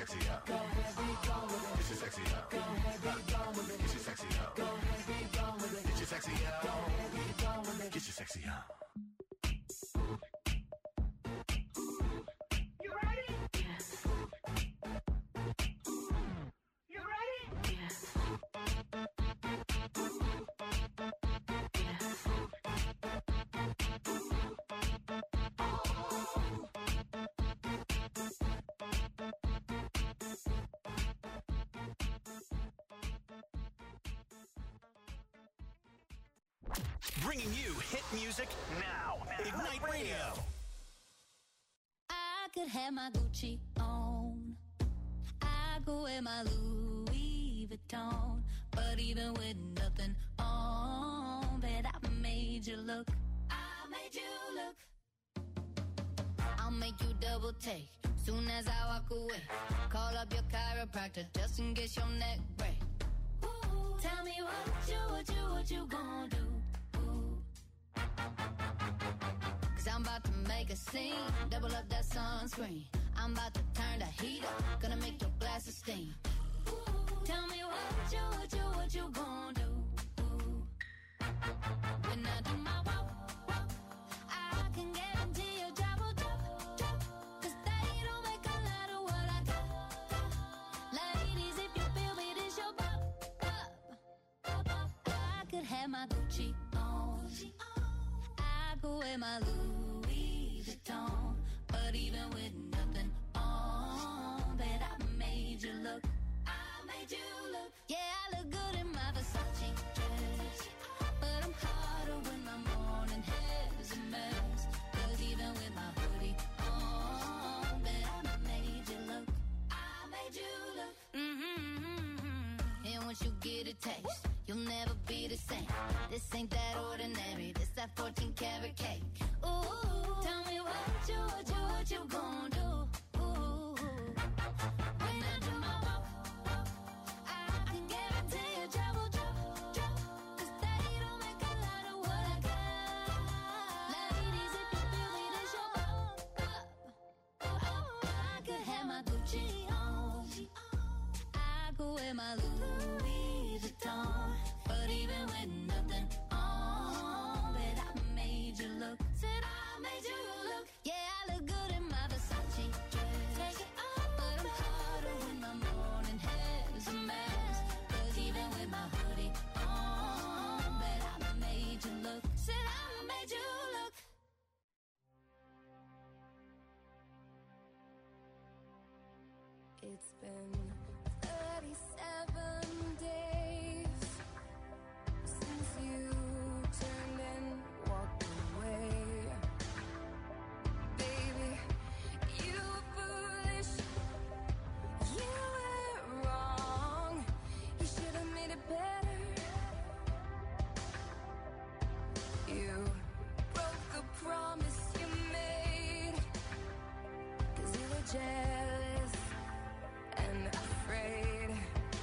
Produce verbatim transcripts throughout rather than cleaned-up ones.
sexy out. Go ahead, be gone with it. Get your sexy out. Go ahead, be gone with it. Get your sexy out. Go ahead, be gone with it. Get your sexy out. Go ahead, be gone with it. Get your sexy out. You ready? Yes. You ready? Yes. Bringing you hit music now. Ignite Radio. I could have my Gucci on. I could wear my Louis Vuitton. But even with nothing on, bet I made you look. I made you look. I'll make you double take soon as I walk away. Call up your chiropractor just in case your neck break. Ooh, tell me what you, what you, what you gonna do? Cause I'm about to make a scene, double up that sunscreen. I'm about to turn the heat up, gonna make your glasses steam. Ooh, tell me what you, what you, what you gonna do? Ooh. When I do my walk, walk, I can guarantee your job will drop, drop. Cause they don't make a lot of what I got, got. Ladies, if you feel me, this your bop, bop, bop, bop. I could have my Gucci on, I could wear my Louis Vuitton. But even with nothing on, bet I made you look. I made you look. Yeah, I look good in my Versace dress, but I'm hotter when my morning hair's a mess. Cause even with my hoodie on, bet I made you look. I made you look. Mm-hmm. And once you get a taste, you'll never be the same. This ain't that ordinary, this that fourteen karat cake. Ooh, tell me what you, what you, what you gonna do? Ooh, when I do my walk, walk, I can guarantee your job will drop, drop. Cause they don't make a lot of what I got. Ladies, if you feel me, this your bop, bop. Oh, I could have my Gucci on, I could wear my Louis Vuitton. But even with nothing on, bet I made you look. Said I made you look. Yeah, I look good in my Versace dress. Take it off, but I'm hotter when my morning hair's a mess. Cause even with my hoodie on, bet I made you look. Said I made you look. It's been thirty-seven days since you turned and walked away. Baby, you were foolish, you were wrong. You should have made it better. You broke a promise you made, cause you were jealous and afraid.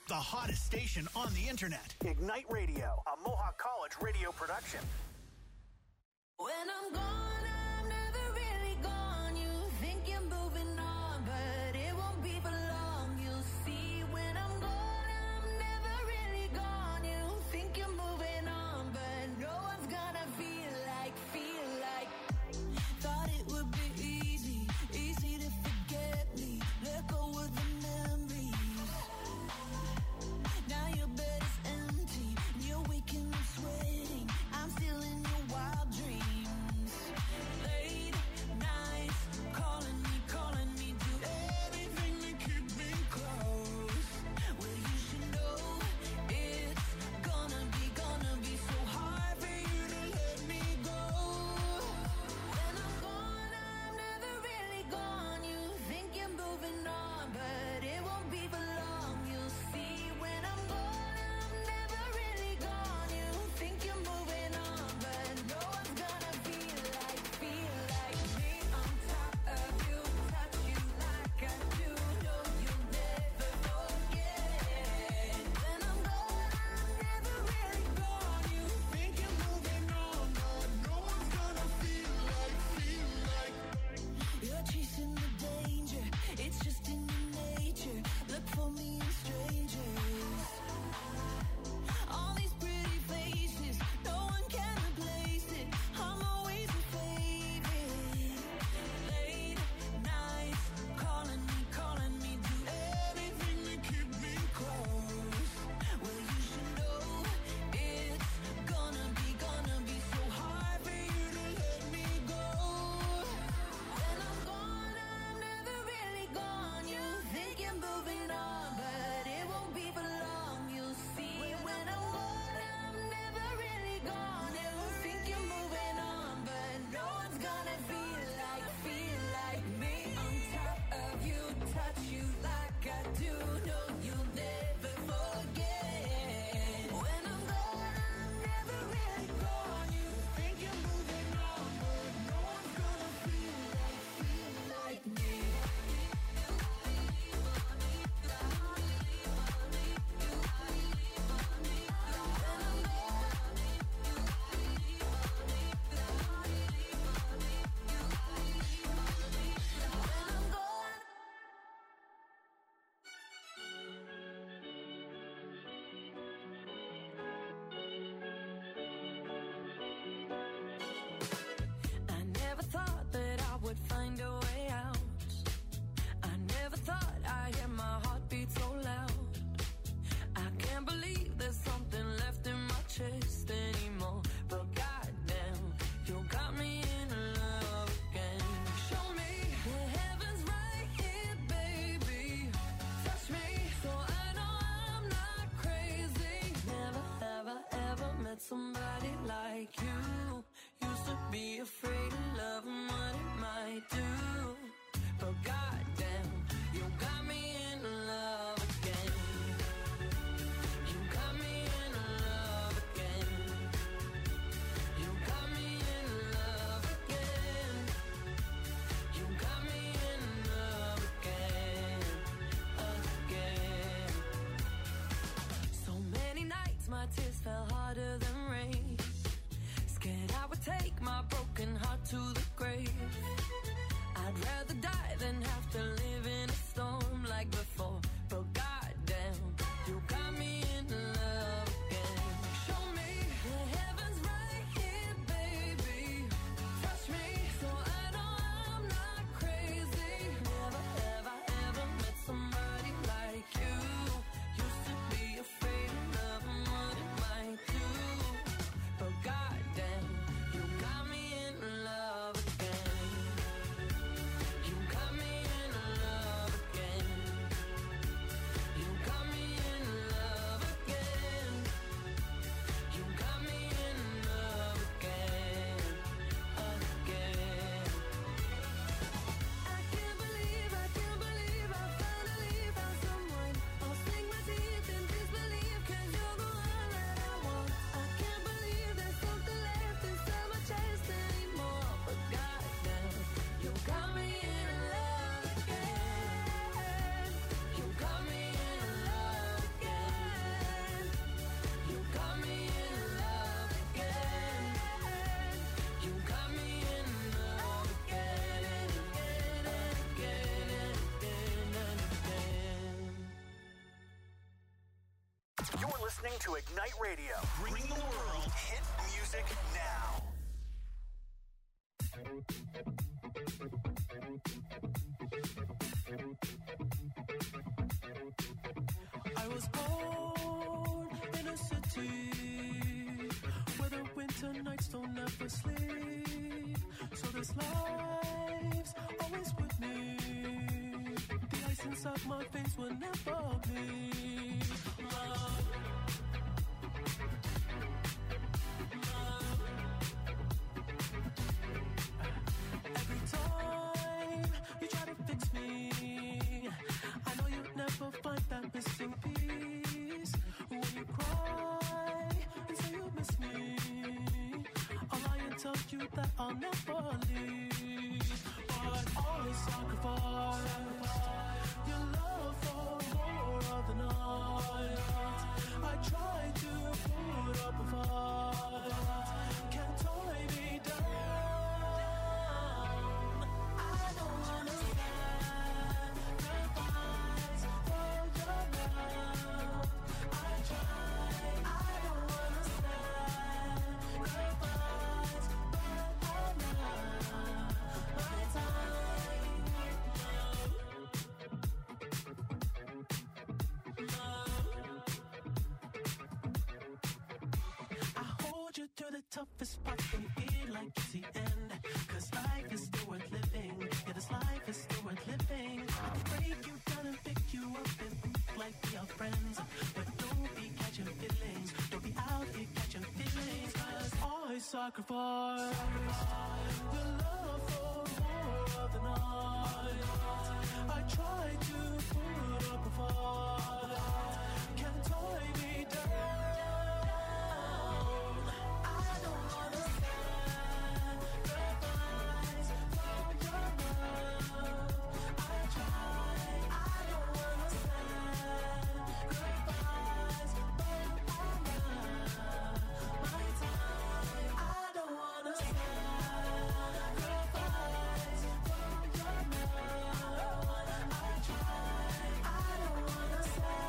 the hottest station on the internet. Ignite Radio, a Mohawk College radio production. When I'm gone, I'm never really gone. You think you're moving on, but it won't be for long. You'll see when I'm gone, I'm never really gone. You think you're moving on, but no one's gonna feel like, feel like. Thought it would be easy, easy to forget me. Let go of the memories. Now your bed is empty, you're waking up sweating. I'm still in listening to Ignite Radio, bringing the world hit music now. I was born in a city where the winter nights don't ever sleep. So this life's always with me. The ice inside my veins will never bleed. Love. Love. Every time you try to fix me, I know you'll never find that missing piece. When you cry and say you miss me, I'll lie and tell you that I'll never leave. But always sacrifice your love for more of the night. I try to put up a fight, can't tie me down. I don't wanna sacrifice for your love. I try, I don't wanna sacrifice, but I'm not my time. I hold you through the toughest parts and feel like it's the end. Cause life is still worth living. Yeah, this life is still worth living. I can break you down and pick you up and think like we are friends. But don't be catching feelings. Don't be out here catching feelings. Cause I sacrifice your love for more of the night. I try to put up a fight, can't tie me down. I don't wanna sacrifice for your love. I try, I don't wanna sacrifice, but I'm not my time. I don't wanna sacrifice for your love. I try, I don't wanna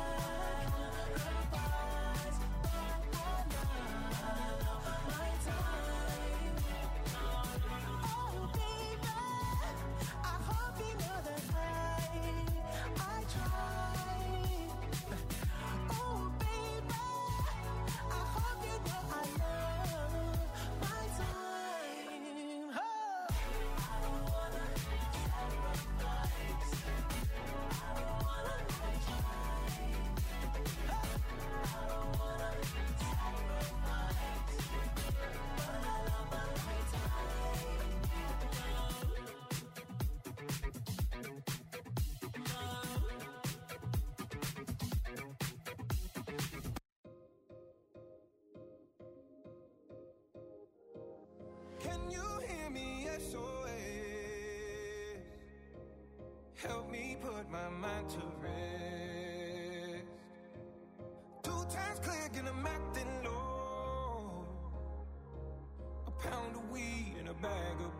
sacrifice, but I'm not my time. Oh baby, I hope you know that I, I try. Oh baby, I hope you know I love my time. Oh. I don't wanna sacrifice. I don't wanna try. I don't wanna sacrifice, but I love my time. Can you hear me? S O S. Help me put my mind to rest. Two times click and I'm acting low. A pound of weed and a bag of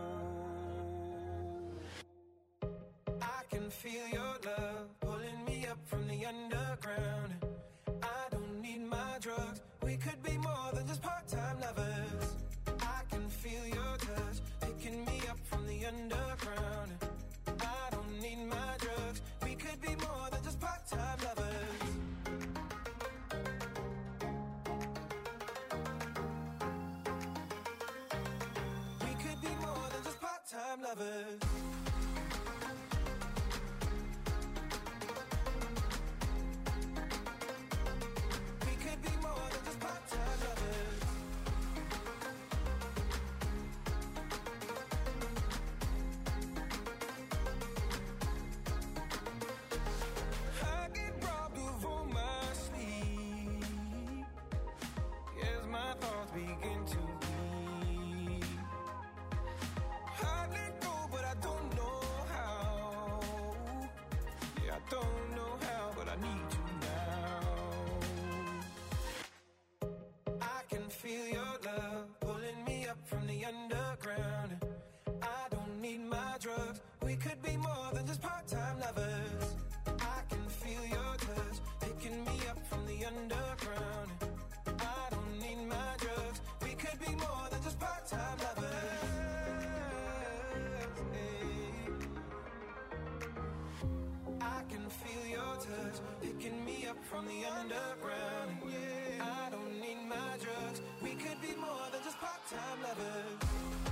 blow. I can feel your love pulling me up from the underground. I don't need my drugs. We could be more than just part-time lovers. I can feel your touch picking me up from the underground. I don't need my drugs. We could be more than just part-time lovers. We could be more than just part-time lovers. can feel your touch picking me up from the underground. Yeah, I don't need my drugs. We could be more than just part-time lovers.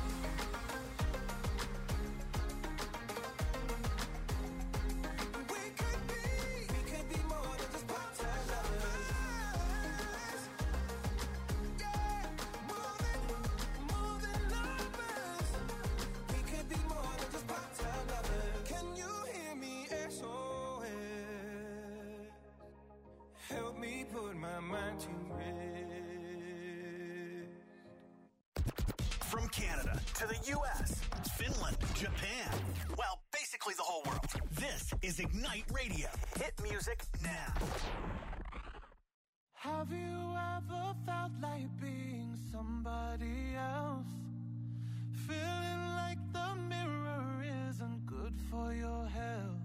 We could be, we could be more than just part-time lovers. Yeah, more than, more than lovers. We could be more than just part-time lovers. Can you hear me? S O S. Help me put my mind to rest. From Canada to the U S, Finland, Japan, well, basically the whole world. This is Ignite Radio. Hit music now. Have you ever felt like being somebody else? Feeling like the mirror isn't good for your health.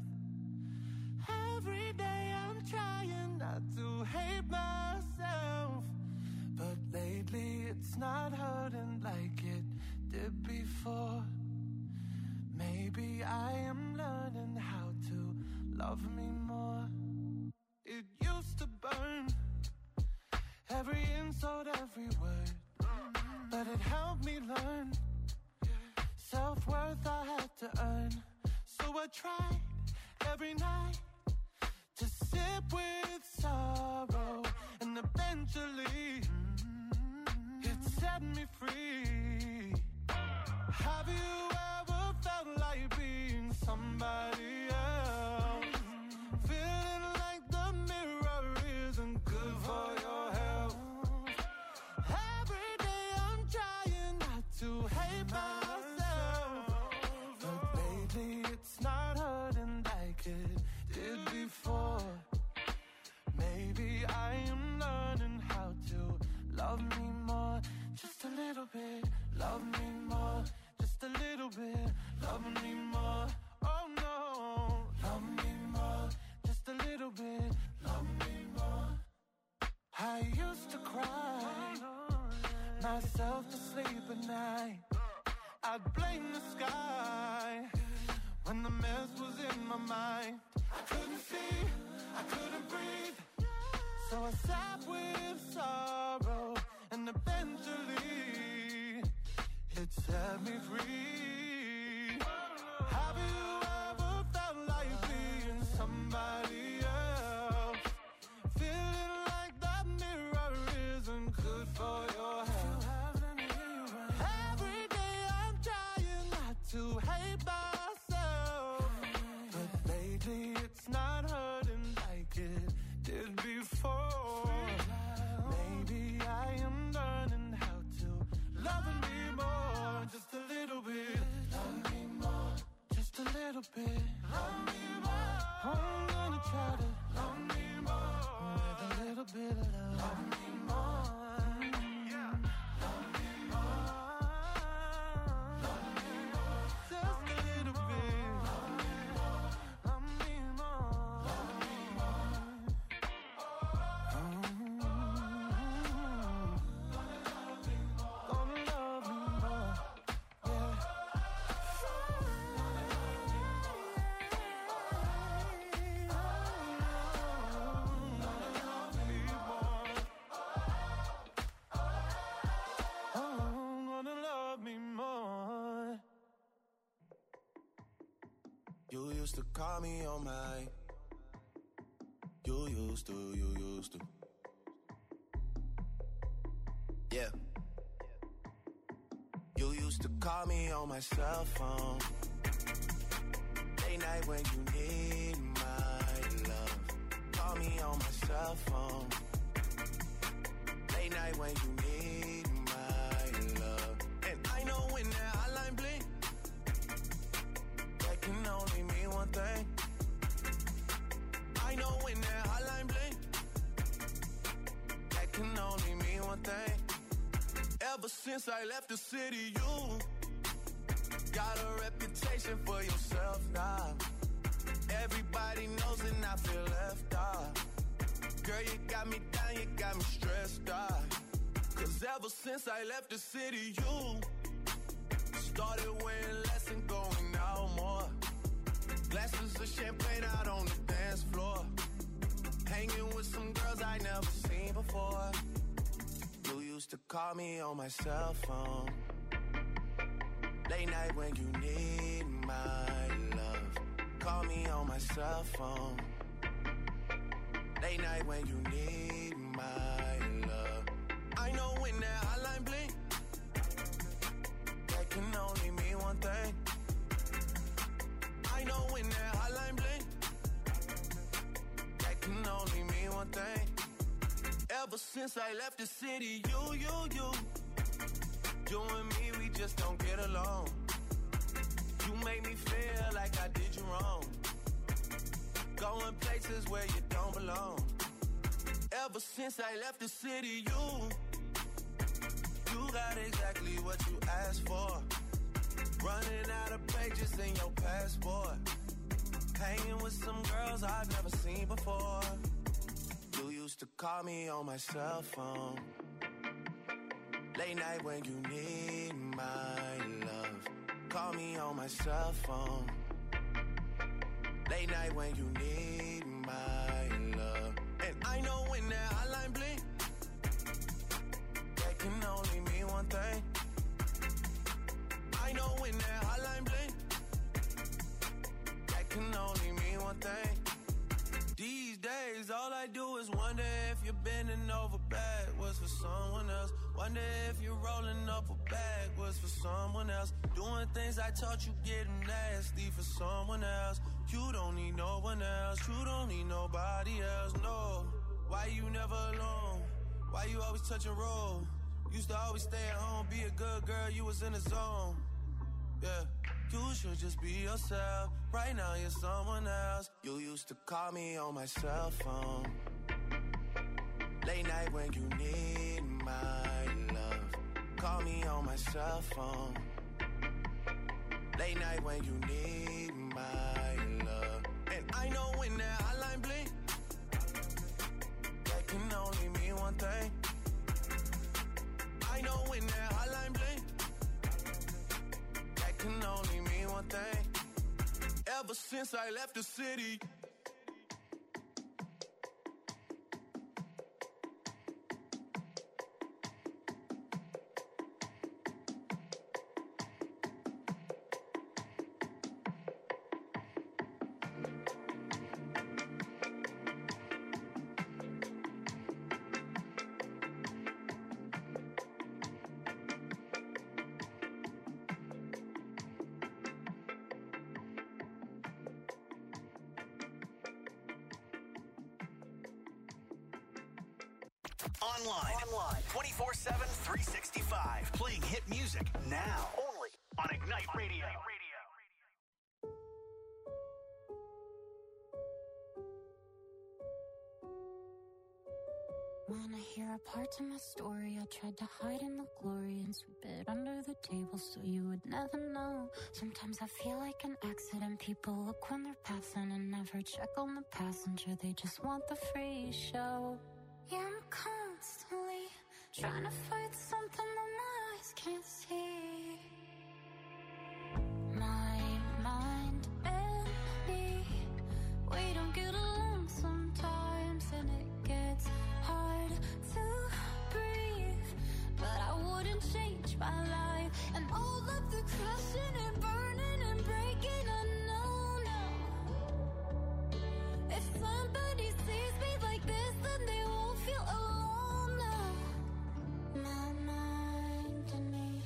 Every day I'm trying not to hate myself, but lately it's not hurting like it did before. Maybe I am learning how to love me more. It used to burn, every insult, every word, but it helped me learn self-worth I had to earn. So I tried every night to sip with sorrow, and eventually it set me free. Have you ever felt like being somebody else? Feeling like the mirror isn't good for your health. Every day I'm trying not to hate myself, but lately it's not hurting like it did before. Maybe I am learning how to love me more. Just a little bit, love me more. Just a little bit, love me more. Oh no, love me more. Just a little bit, love me more. I used to cry myself to sleep at night. I'd blame the sky when the mess was in my mind. I couldn't see, I couldn't breathe, so I sat with sorrow, and eventually it set me free. Have you ever felt like being somebody else? Feeling like that mirror isn't good for your health. Every day I'm trying not to hate myself, but lately it's not hurting like it did before. Maybe I am learning how to love me more. Just a little bit, love me more. Just a little bit, love me more. I'm gonna try to love me more with a little bit of love. Love me more. Yeah. Love me more. Love me more. Just a little bit. Love me more. Love me more. Love me more. Gonna love me more. Yeah. Oh, gonna love me more. You used to call me on my. You used to, you used to. Yeah. You used to call me on my cell phone. Late night when you need my love. Call me on my cell phone. Late night when you need my love. And I know when that hotline blink, that can only mean one thing. I know when that hotline blink, that can only mean one thing. Ever since I left the city, you got a reputation for yourself now. Everybody knows and I feel left out. Girl, you got me down, you got me stressed out. Cause ever since I left the city, you started wearing less and going out more. Glasses of champagne out on the dance Hanging with some girls I never seen before. You used to call me on my cell phone. Late night when you need my love. Call me on my cell phone. Late night when you need my love. I know when that hotline blink, that can only mean one thing. I know when that hotline blink, that can only mean one thing. Ever since I left the city, you, you, you, you and me, we just don't get along. You make me feel like I did you wrong. Going places where you don't belong. Ever since I left the city, you, you got exactly what you asked for. Running out of pages in your passport. Hanging with some girls I've never seen before. You used to call me on my cell phone. Late night when you need my love. Call me on my cell phone. Late night when you need my love. And I know when that hotline blink, that can only mean one thing. I know when that hotline blink, that can only mean one thing. These days, all I do is wonder if you're bending over backwards for someone else. Wonder if you're rolling up a backwards for someone else. Doing things I taught you getting nasty for someone else. You don't need no one else. You don't need nobody else, no. Why you never alone? Why you always touch and roll? Used to always stay at home, be a good girl, you was in the zone. Yeah, you should just be yourself. Right now you're someone else. You used to call me on my cell phone. Late night when you need my love. Call me on my cell phone. Late night when you need my love. And I know when that hotline blink, that can only mean one thing. I know when that hotline blink, that can only mean one thing. Ever since I left the city. Online. Online. twenty-four seven, three sixty-five. Playing hit music now. Only on Ignite Radio. Wanna hear a part of my story? I tried to hide in the glory and sweep it under the table so you would never know. Sometimes I feel like an accident. People look when they're passing and never check on the passenger. They just want the free show. Yeah, I'm constantly trying to fight something that my eyes can't see. My mind and me, we don't get along sometimes, and it gets hard to breathe. But I wouldn't change my life, and all of the crashing and burning and breaking, I know now. If somebody sees me like this, then they won't feel alone now. My mind and me.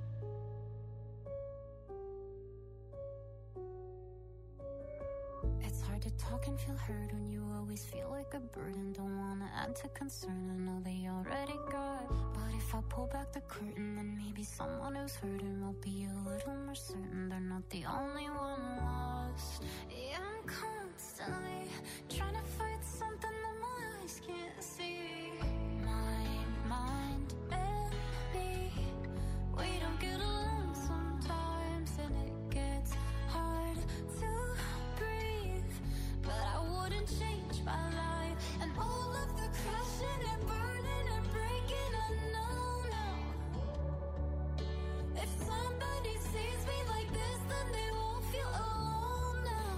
It's hard to talk and feel heard when you always feel like a burden. Don't wanna add to concern, I know they already got. But if I pull back the curtain, then maybe someone who's hurting will be a little more certain they're not the only one lost. Yeah, I'm constantly trying to fight something that my eyes can't see. My mind and me, we don't get along sometimes, and it gets hard to breathe. But I wouldn't change my life, and all of the crashing and burning and breaking, I know now. If somebody sees me like this, then they won't feel alone now.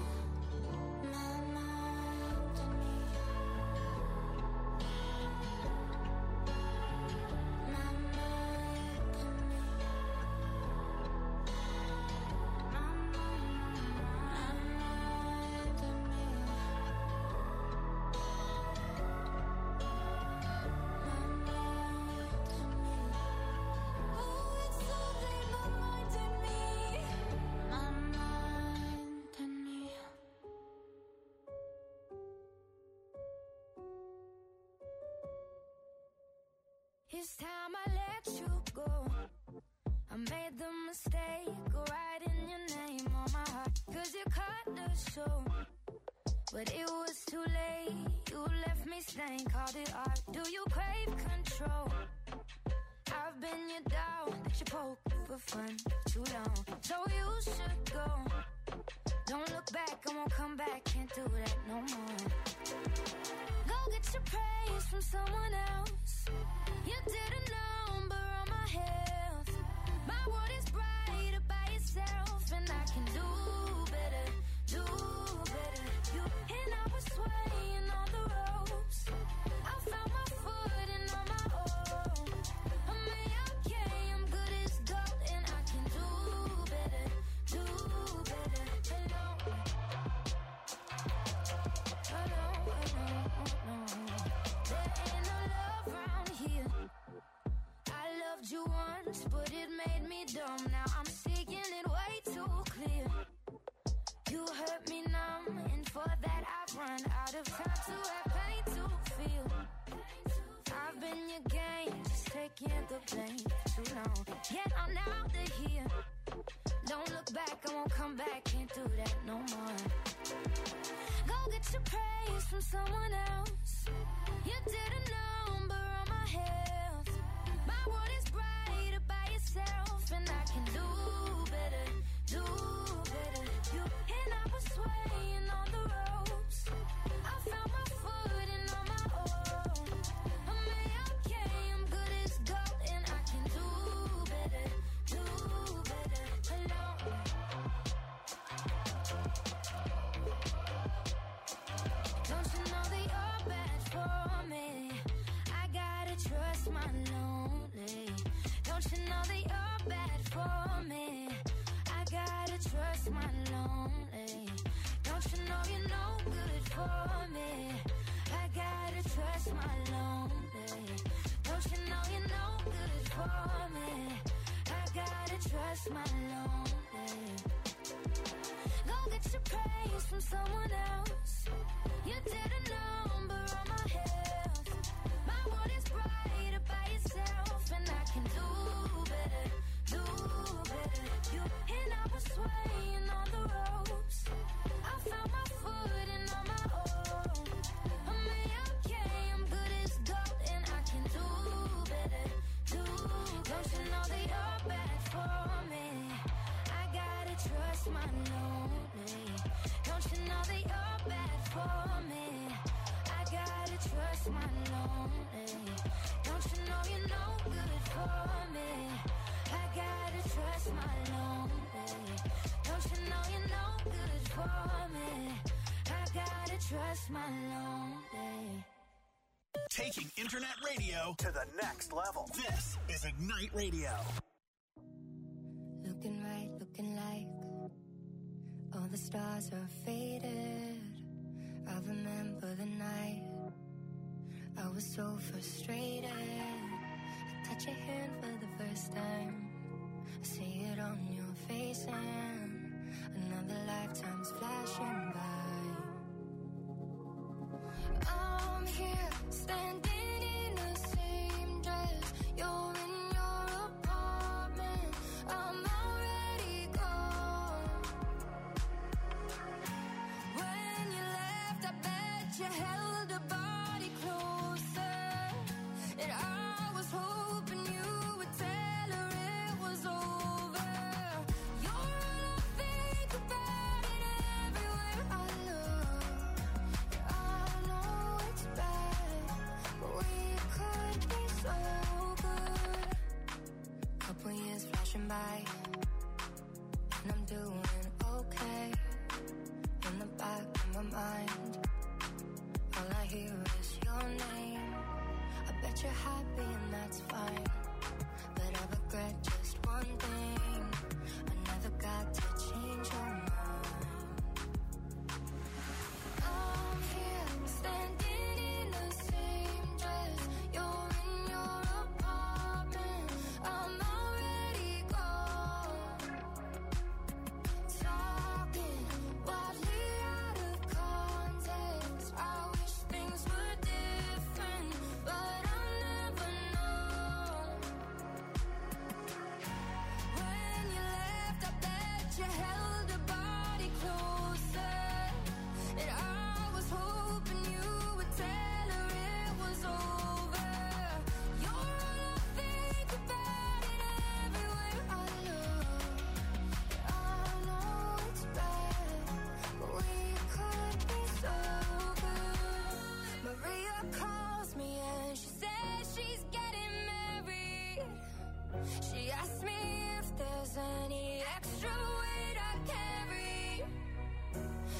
I made the mistake of writing your name on my heart, cause you cut the show. But it was too late, you left me stained, called it art. Do you crave control? I've been your dog that you poke for fun too long, so you should go. Don't look back, I won't come back, can't do that no more. Go get your praise from someone else. You did a number on my health. My world is brighter by yourself, and I can do better, do better. You and I was swaying on the ropes. I found my footing on my own. I'm okay, I'm good as gold, and I can do better, do better. Hello, hello, hello, hello. There ain't no love around here. I loved you once, but it made me dumb. Now I'm seeing it way too clear. You hurt me numb, and for that I've run out of time to have pain to feel. I've been your game, just taking the blame for too long. Yet I'm out of here. Don't look back, I won't come back, can't do that no more. Go get your praise from someone else. You did a number on my health. My world is brighter by yourself, and I can do better, do better. You and I was swaying on the ropes. I found my footing on my own. I'm okay, I'm good as gold, and I can do better, do better. Hello. Don't you know that you're bad for me? I gotta trust my lonely. Don't you know that you're bad for me? I gotta trust my lonely. Don't you know you're no good for me? I gotta trust my lonely. Don't you know you're no good for me? I gotta trust my lonely. Go get your praise from someone else. You did a number on my health. My world is brighter by yourself, and I can do better, do better. You and I was swaying on the ropes. I found my footing on my own. I'm okay, I'm good as gold, and I can do better, do better. Don't you know that you're bad for me? I gotta trust my lonely. Don't you know that you're bad for me? I gotta trust my lonely. Don't you know you're no good for me? I gotta trust my lonely. Don't you know you're no good for me? I gotta trust my lonely. Taking internet radio to the next level. This is Ignite Radio. Looking right, looking like all the stars are faded. I remember the night I was so frustrated. I touch your hand for the first time. I see it on your face, and another lifetime's flashing by. I'm here, standing in the same dress. You're in your apartment. I'm already gone. When you left, I bet you held a body closer, and I was hoping you would tell her it was over. You're all I think about it everywhere I look. I know it's bad, but we could be so good. Couple years flashing by, and I'm doing okay. In the back of my mind, all I hear is your name. I bet you're happy and that's fine, but I regret just one thing. I never got to change your mind. I'm here, standing in the same dress. You're in your apartment. I'm already gone. Talking wildly out of context. I wish things were different, but I'll never know.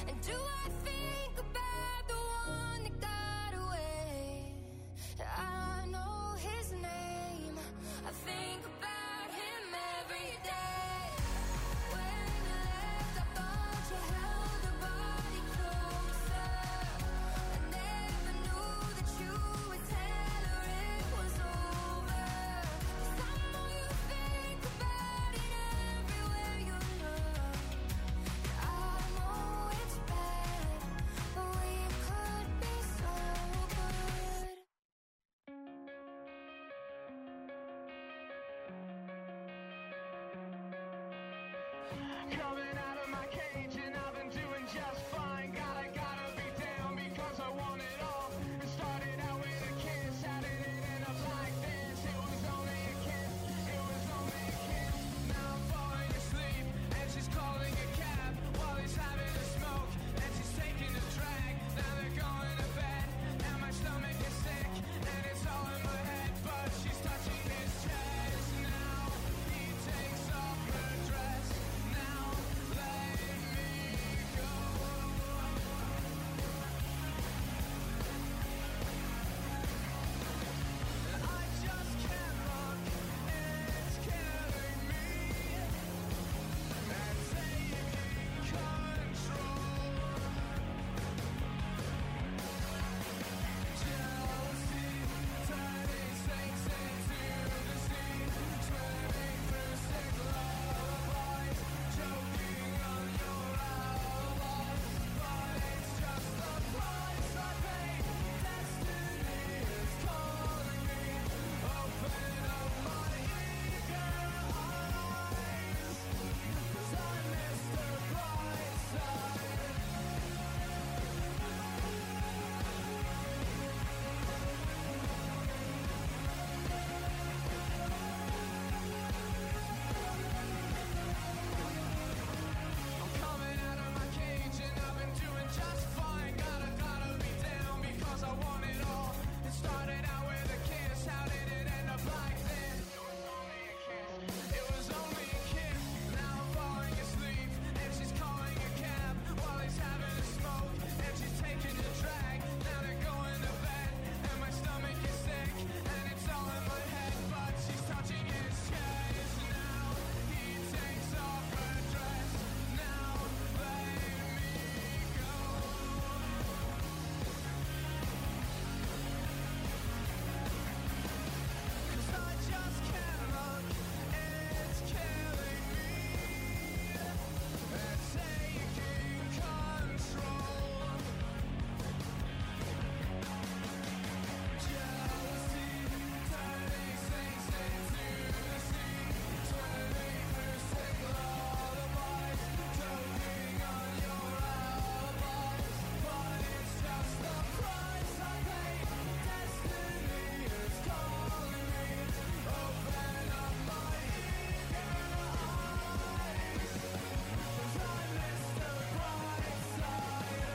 And do I think about the one that got away? I know his name. I think about him every day. When you left, I thought you held your body closer. I never knew that you would tell her it was over. 'Cause I know you think about it everywhere you look. I know it's bad, but we could be so good. Coming out of my cage and I've been doing just fine. Gotta, gotta be down because I want it all. It started out with a kiss, how did it end up like this? It was only a kiss, it was only a kiss. Now I'm falling asleep and she's calling a cab while he's having a smoke and she's taking a drag. Now they're going to bed and my stomach is sick and it's all in my head, but she's touching his chest. Now he takes off her dress. Now let me go. I just can't look, it's killing me. And taking control. Jealousy, turning saints into the sea, swimming through sick lullabies, choking on your alibis. But it's just the price I pay. Destiny is calling me. Open up my eager eyes, 'cause I miss the bright side. I'm coming out of my cage and I've been doing just fine. Gotta, gotta be down because I want it all. It started out with a kiss, how did it end up like this? It was only a kiss, it was only a kiss. Now I'm falling asleep and she's calling a cab while he's having a smoke and she's taking a drag. Now they're going to bed and my stomach is sick and it's all in my head, but she's touching his chest. Now he takes off her dress. Now let me go. 'Cause I just can't look, it's killing me. And taking control. Jealousy, turning saints into the sea, swimming through sick lullabies, choking on your alibis. But it's just the price I pay. Destiny is calling me. Open up my eager eyes, 'cause I miss the bright side.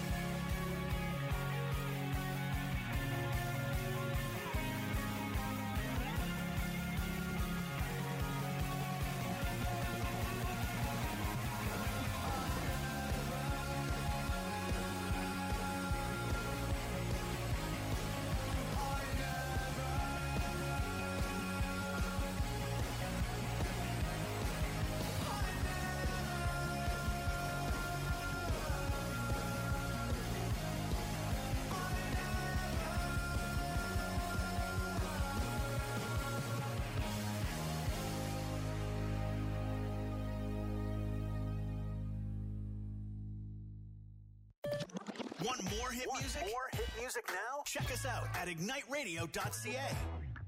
Want more hit music? More hit music now? Check us out at ignite radio dot c a.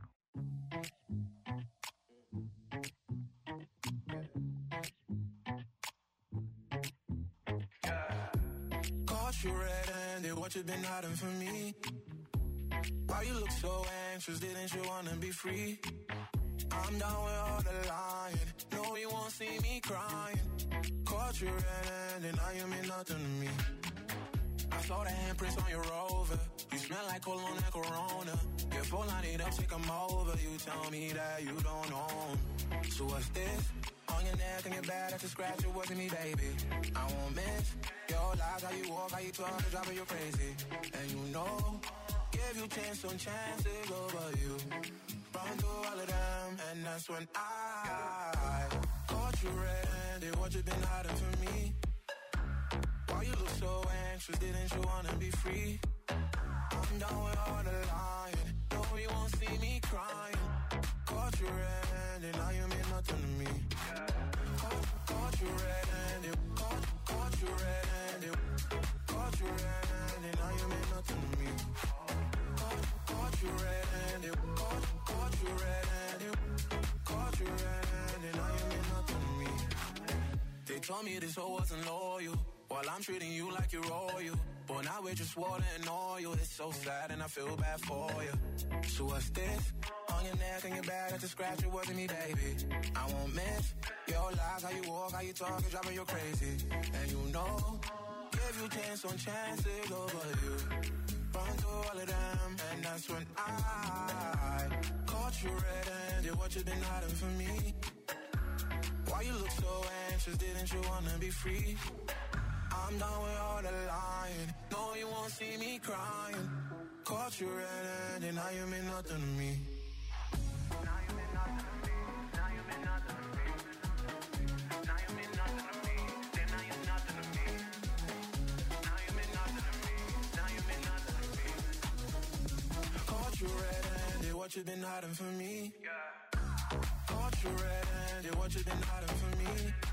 Caught you red-handed, what you been hiding from me? Why you look so anxious, didn't you wanna be free? I'm down with all the lying, no you won't see me crying. Caught you red-handed, now you mean nothing to me. I saw the handprints on your Rover, you smell like cologne and Corona. Your phone line it up, take 'em over, you tell me that you don't know 'em. So what's this? Uh, on your neck and your back, that's a scratch, it wasn't me, baby. I won't miss your lies, how you walk, how you talk, the driving you crazy. And you know, give you chance on chances over you. Run through all of them, and that's when I caught you red-handed. What you been hiding from me? Why you look so anxious? Didn't you wanna be free? I'm done with all the lying. No, you won't see me crying. Caught you red-handed, now you mean nothing to me. Caught, caught you red-handed, caught, caught you red-handed, caught you red-handed, now you mean nothing to me. Caught, caught you red-handed, caught, caught you red-handed, caught you red-handed, now you mean nothing to me. They told me this hoe wasn't loyal, while I'm treating you like you're royal. But now we're just water and oil. It's so sad and I feel bad for you. So what's this? On your neck and your back, that's a scratch, it wasn't me, baby. I won't miss your lies, how you walk, how you talk, it's driving you crazy. And you know, give you chance on chances over you. Run through all of them, and that's when I caught you red-handed. What you been hiding from me? Why you look so anxious? Didn't you wanna be free? I'm done with all the lying. No, you won't see me crying. Caught you red-handed, now you mean nothing to me. Now you mean nothing to me. Now you mean nothing to me. Now you mean nothing to me. Then now you're nothing to me. Now you mean nothing to me. Now you mean nothing to me. Caught you red-handed, what you been hiding from me? Caught you red-handed, what you been hiding from me?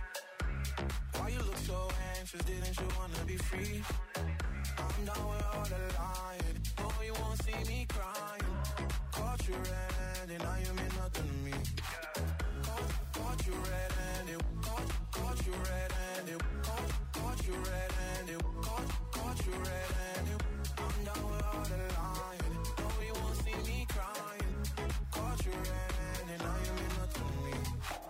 Why you look so anxious? Didn't you wanna be free? I'm done with all the lying. No, you won't see me crying. Caught you red-handed, now you mean nothing to me. Caught, caught you red-handed, caught, caught you red-handed, caught, caught you red-handed, caught, caught you red-handed. I'm done with all the lying. No, you won't see me crying. Caught you red-handed, now you mean nothing to me.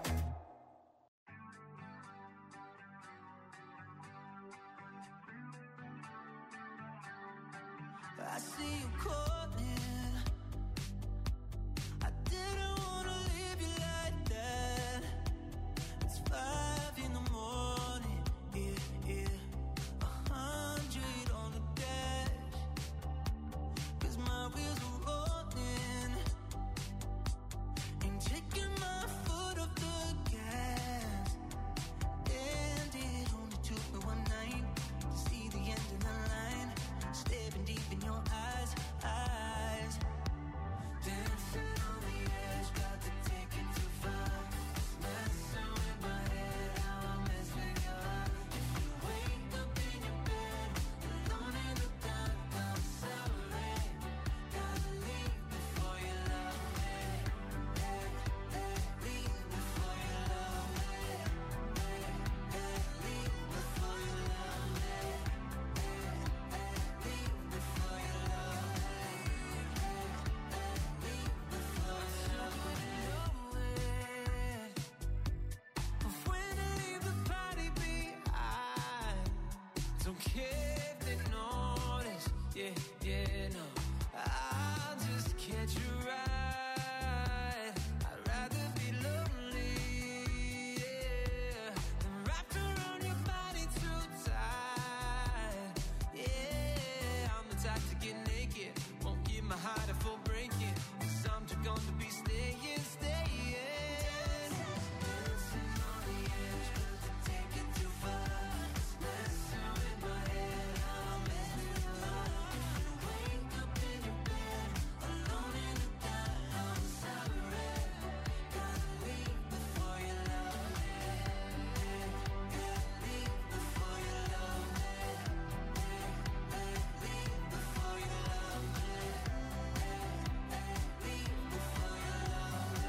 I see you calling. I didn't wanna leave you like that. It's five in the morning, yeah, yeah. A hundred on the dash. 'Cause my wheels are rolling. Ain't taking my foot off the gas. And it only took me one night to see the end of the line. Staring deep in your eyes, eyes. Dancing on the edge, got to take it too far. Messing with my head, how I mess with your heart. If you wake up in your bed, alone in the dark, I'm sorry. Gotta leave before you love me. Hey, hey, leave before you love me. Hey, hey, leave before you love me. Don't care if they notice, yeah, yeah, no. I'll just catch you right. I'd rather be lonely, yeah, than wrapped around your body too tight. Yeah, I'm the type to get naked, won't give my heart a full breaking. 'Cause I'm just gonna be staying, staying. Dancing on the edge, but to take it too far. Messing with my head, how I mess with your heart. If you wake up in your bed, alone in the dark, I'm sorry. Gotta leave before you love me. Gotta leave before you love me. Leave before you love me. Leave before you love me.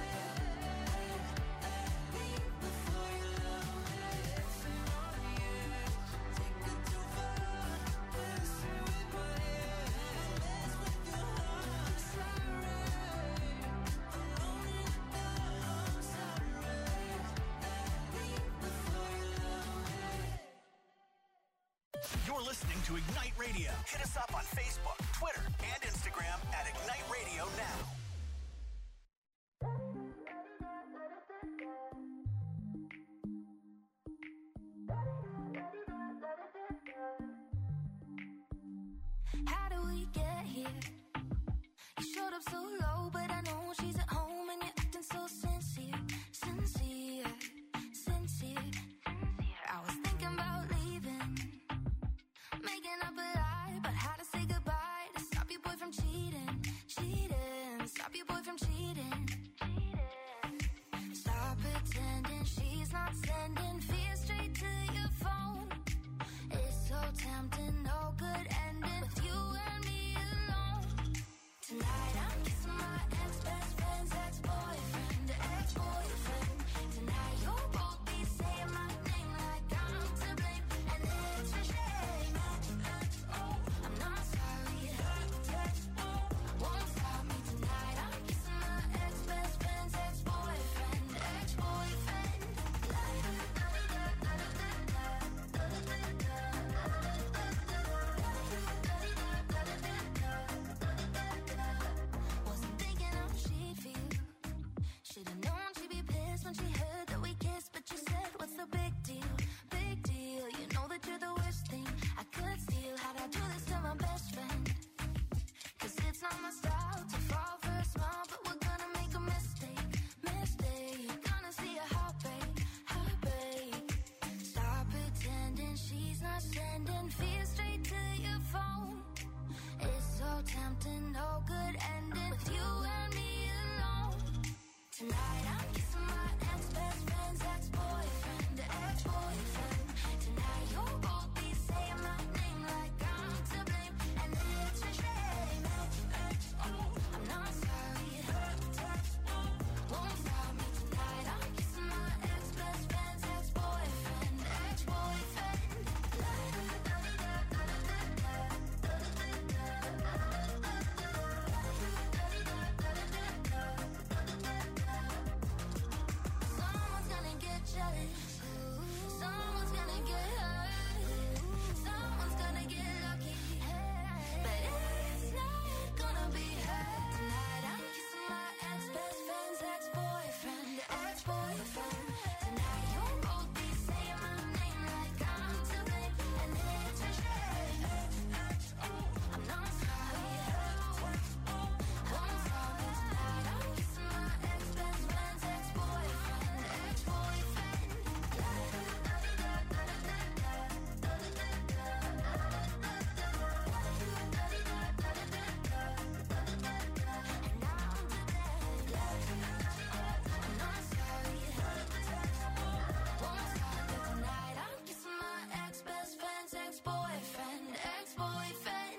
Leave before you love me. Dancing on the edge, take it too far. Messing with my head, mess with your heart. Sorry, alone in the dark. I'm sorry. Leave before you love me. You're listening to Ignite Radio. Hit us up on Facebook, Twitter, and Instagram at Ignite Radio Now. we get here? You showed up so low, but I know she's at home and you're acting so sincere, sincere, sincere. I was thinking about leaving, making up a lie about how to say goodbye to stop your boy from cheating, cheating, stop your boy from cheating. Stop pretending she's not sending fear straight to your phone. It's so tempting, no good ending with you and me alone. Tonight I'm kissing my ex-best friend's ex-boyfriend, ex-boyfriend. Tonight you'll both be saying my name like I'm to blame, and it's a shame. Oh, I'm not sorry. Won't stop me tonight. I'm kissing my ex-best friend's ex-boyfriend, ex-boyfriend. Wasn't thinking how she'd feel. Should've known she'd be pissed when she heard that we kissed, but you said, what's the big deal? Big deal. You know that you're the worst thing I could steal. How'd I do this to my best friend? Cause it's not my style to fall for a smile, but we're gonna make a mistake, mistake. Gonna see a heartbreak, heartbreak. Stop pretending she's not sending fear straight to your phone. It's so tempting, no good ending with you and me alone. Tonight I'm kissing my ex-best friend's ex-boyfriend, ex-boyfriend. Tonight you'll both be saying my name like I'm to blame, and it's a shame. Oh, I'm not sorry. Won't stop me tonight. I'm kissing my ex-best friend's ex-boyfriend, ex-boyfriend. Someone's gonna get jealous. Someone's gonna get hurt. Someone's gonna get lucky. But it's not gonna be her. Tonight I'm kissing my ex-best friend's ex-boyfriend, ex-boyfriend. Tonight you'll both be saying my name like I'm to blame, and it's a shame. I'm not sorry. Won't stop me tonight. I'm kissing my ex-best friend's ex-boyfriend, ex-boyfriend. And now I'm to blame. I'm not sorry. Won't stop me tonight. I'm kissing my ex-best friend's ex-boyfriend, ex-boyfriend.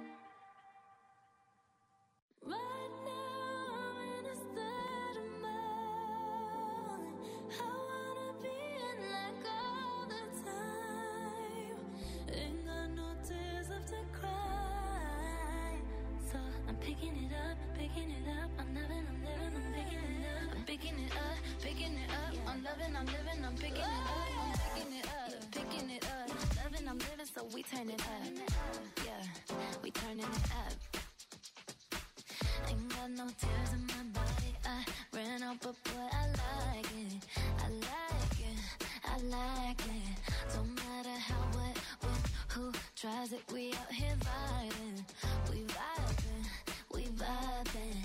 Right now I'm in a state of mind. I wanna be in like all the time. Ain't got no tears left to cry. So I'm picking it up, picking it up. I'm loving, I'm living, I'm picking it up. I'm picking it up, picking it up. I'm loving, I'm living, I'm picking it up. I'm picking it up, picking it up. Loving, I'm living, so we turn it up. Yeah, we turning it up. Ain't got no tears in my body. I ran out, but boy, I like it. I like it. I like it. Don't matter how, what, when, who tries it. We out here vibing. We vibing. We vibing.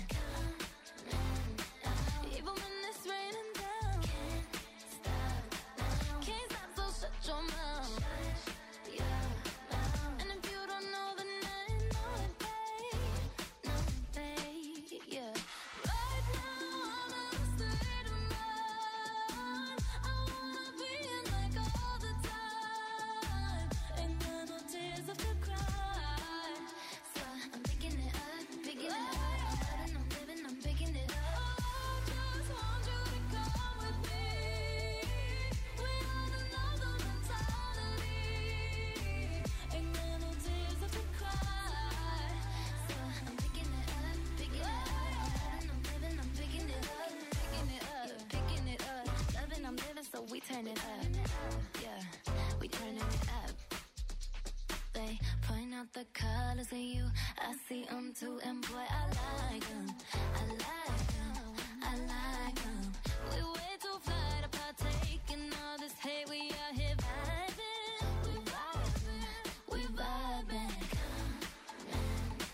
Even when it's raining down. Can't stop now. Can't stop, so shut your mouth. And if you don't know, then I ain't know it, babe. No, babe, yeah. Right now I'm in a state of mind. I wanna be in like all the time. Ain't got no tears left to cry. So I'm picking it up, picking it up. I'm loving, I'm living, I'm picking it up. I just want you to come with me. We on another mentality. Ain't got no tears left to cry. So I'm picking it up, picking it up. I'm loving, I'm living, I'm picking it up, picking it up, picking it up. Loving, I'm living, so we turn it up. Yeah, we turning it up. They point out the colors in you. I see them too, and boy, I like them. I like them. I like them. We way too fly to partake in all this hate. We out here vibing. We vibing. We vibing.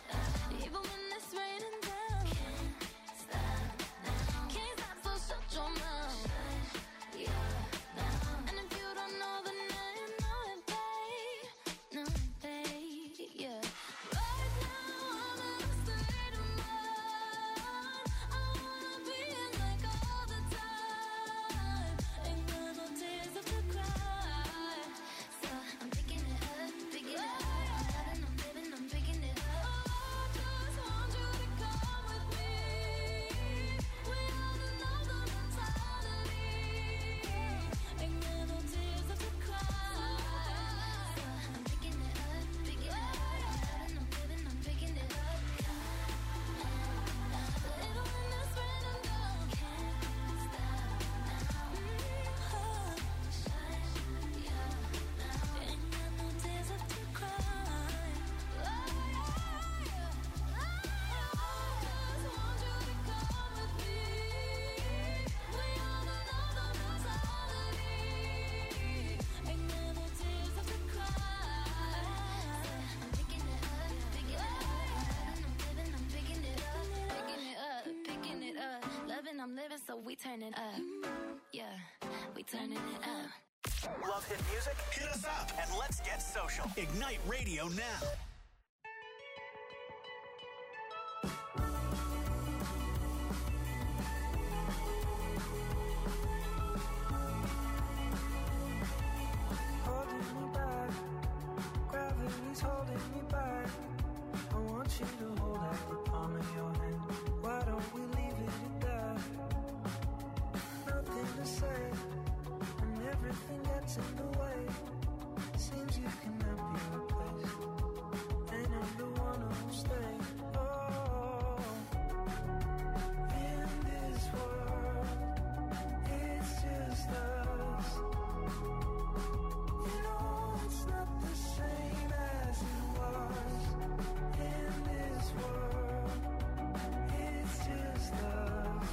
we turning up. Yeah, we turning it up. Love hit music? Hit us up and let's get social. Ignite Radio now. Holding me back, gravity's holding me back. I want you to hold out the palm of your hand. Why don't we leave it at that? Nothing to say, and everything gets in the way. Seems you cannot be replaced, and I'm the one who'll stay. Oh, in this world, it's just us. You know it's not the same as it was. In this world, it's just us.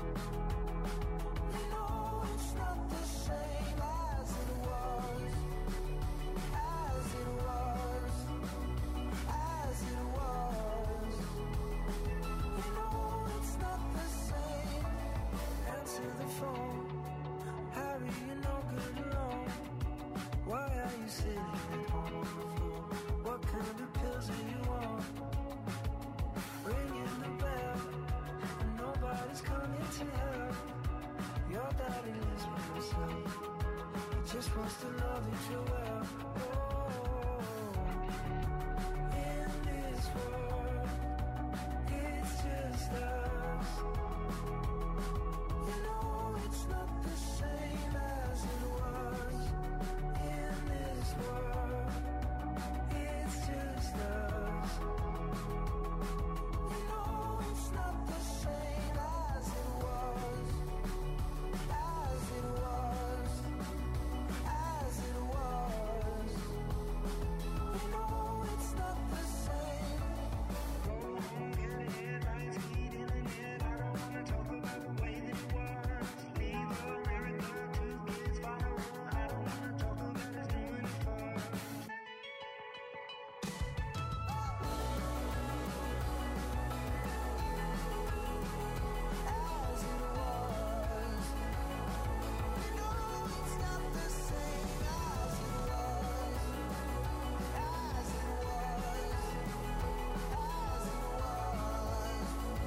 You know it's not the same as it was. As it was. As it was. You know it's not the same. Answer the phone. Harry, you're no good alone. Why are you sitting at home on the floor? What kind of pills are you on? Ringing the bell, and nobody's coming to help. Your daddy lives by himself. He just wants to know that you're well. Oh, in this world, it's just us. You know it's not the same as it was. In this world, it's just us. You know it's not the same as it was. As it was. As it was. You know it's not the same. Getting headlights, heat in the net. I don't wanna talk about the way that it was. Leave America, two kids follow. I don't wanna talk about us doing it first. As it was. You know it's not the same as it was. As it was. As it was.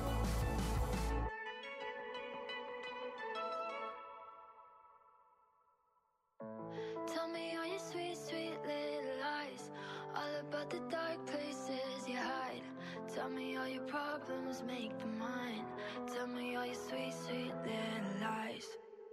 Tell me all your sweet, sweet little lies, all about the dark places you hide. Tell me all your problems, make them mine. Tell me all your sweet, sweet little lies.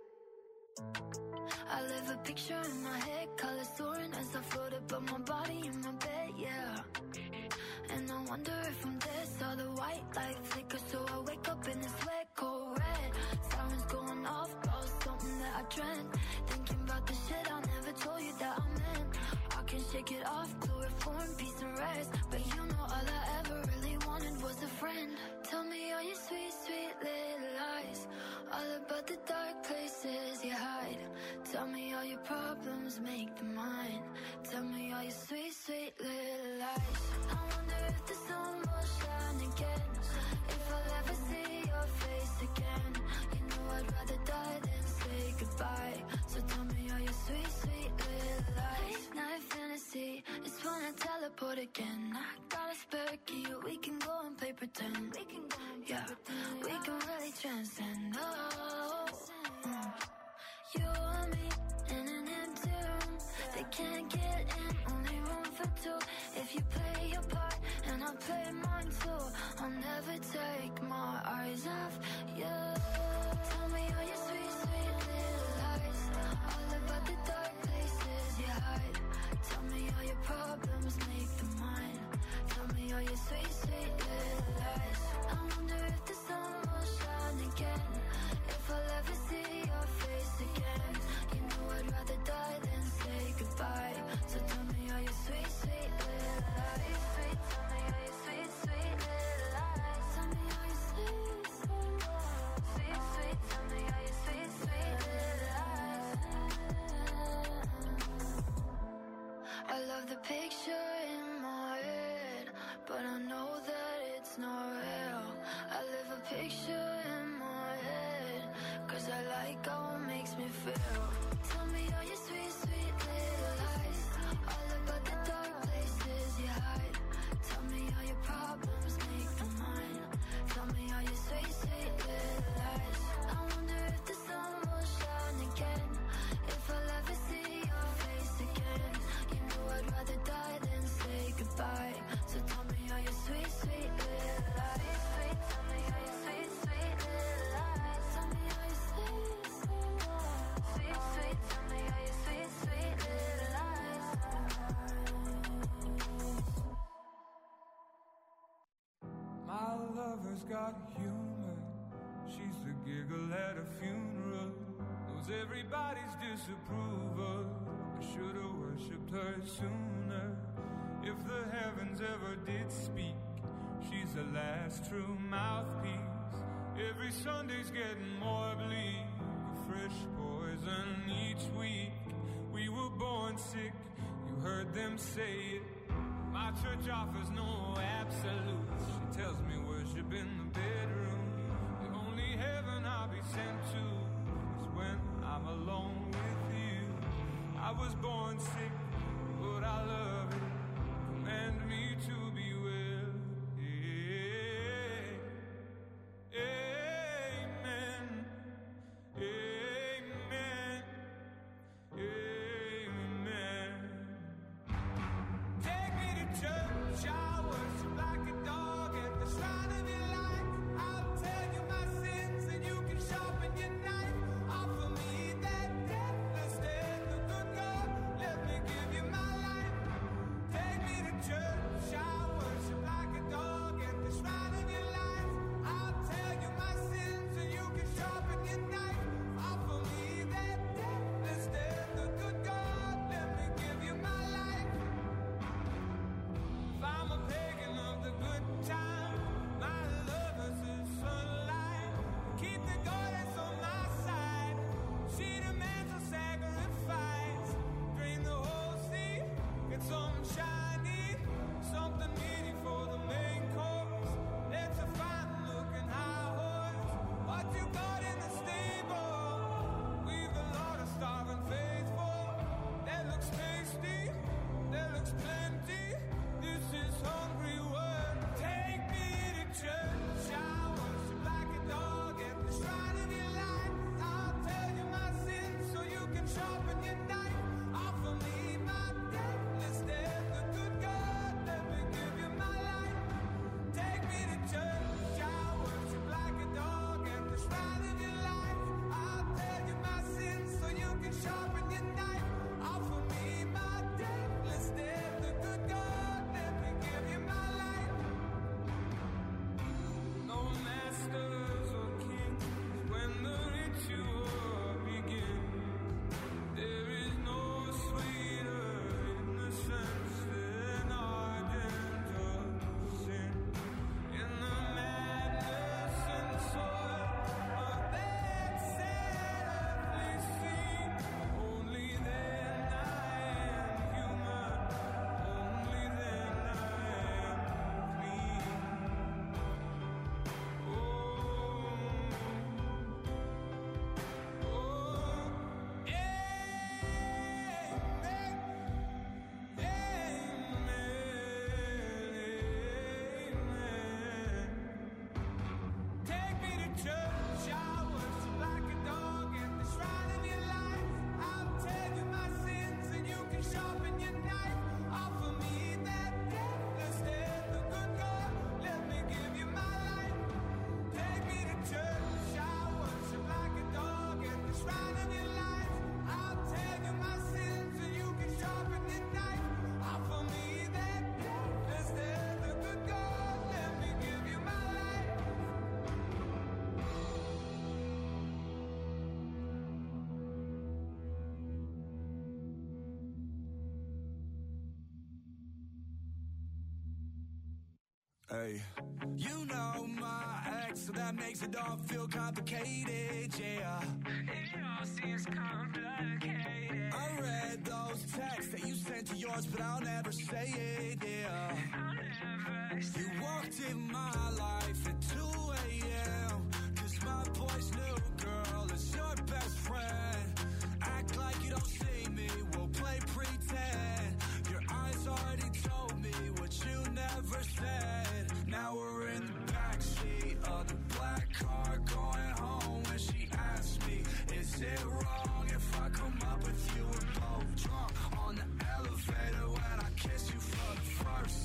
I live a picture in my head, colors soaring as I float above my body in my bed, yeah. And I wonder if I'm dead, saw the white light flicker, so I wake up in this wet, cold red. Sirens going off, about something that I dreamt. Thinking about the shit I never told you that I meant. I can shake it off, chloroform, peace and rest. But you know all I ever really wanted was a friend. Tell me all your sweet, sweet little lies, all about the dark places you hide. Tell me all your problems, make them mine. Tell me all your sweet, sweet little lies. I wonder if the sun will shine again, if I'll ever see your face again. You know I'd rather die than say goodbye. So tell me all your sweet, sweet little lies. Late night fantasy, it's fun to teleport again. I got a spare key, we can go and play pretend. We can go and play yeah, pretend. We can really transcend. Oh, mm. You and me in an empty room. They can't get in, only room for two. If you play your part and I play mine too, I'll never take my eyes off you. Tell me all your sweet, sweet little lies, all about the dark places you hide. Tell me all your problems, make them mine. Tell me all your sweet, sweet little lies. I wonder if the sun will shine again, if I'll ever see your face again. You know I'd rather die than say goodbye. So tell me all your sweet, sweet little lies. Sweet, tell me all your sweet, sweet little lies. Tell me all your sweet, sweet lies. Sweet, sweet, tell me all your sweet, sweet little lies. I love the picture in my head, but I know that it's not real. I live a picture in my head, always got humor. She's the giggle at a funeral, knows everybody's disapproval. I should've worshipped her sooner. If the heavens ever did speak, she's the last true mouthpiece. Every Sunday's getting more bleak, a fresh poison each week. We were born sick, you heard them say it. My church offers no absolutes. She tells me worship in the bedroom. The only heaven I'll be sent to is when I'm alone with you. I was born sick, but I love it. Command me to be well. Amen. Amen. Amen. Take me to church, I worship like a dog at the shrine of your light. I'll tell you my sins and you can sharpen your knife. Offer me that deathless death, the good God, let me give you my life. Take me to church, I worship like a dog at the shrine of your light. I'll tell you my sins and you can sharpen your knife. Offer me that deathless death, the good God, let me give you my life. If I'm a pagan of the good time, my lover's the sunlight. Keep the goddess on my side. She demands a sacrifice. Drain the whole sea, get something shiny, something meaty for the main course. Let's a fine looking high horse. What you got in the stable? We've a lot of starving faithful. That looks tasty, that looks plenty. This is hungry work. Take me to church. I worship like a dog at the shrine of your light. I'll tell you my sins so you can sharpen your knife. Offer me my deathless death, the good God, let me give you my life. Take me to church. I worship like a dog at the shrine of your light. I'll tell you my sins so you can sharpen your knife. Offer me my deathless death, the good God, let me give you my life. No masters or kings when the ritual begins. There is no sweeter innocence than ardent of sin. In the madness and soil of that sadly scene, only then I am human, only then I am clean. Oh, oh, amen, amen. Take me to church, I worship like a dog at the shrine of your light. I'll tell you my sins and you can sharpen your knife. Offer me that deathless death, the good God, let me give you my life. Take me to church, I worship like a dog at the shrine of your light. I'll tell you my sins and you can sharpen your knife. Offer me that deathless death, the good God, let me give you my life. Hey, you know my ex, so that makes it all feel complicated, yeah. It all seems complicated. I read those texts that you sent to yours, but I'll never say it, yeah. I'll never say You walked in my life at two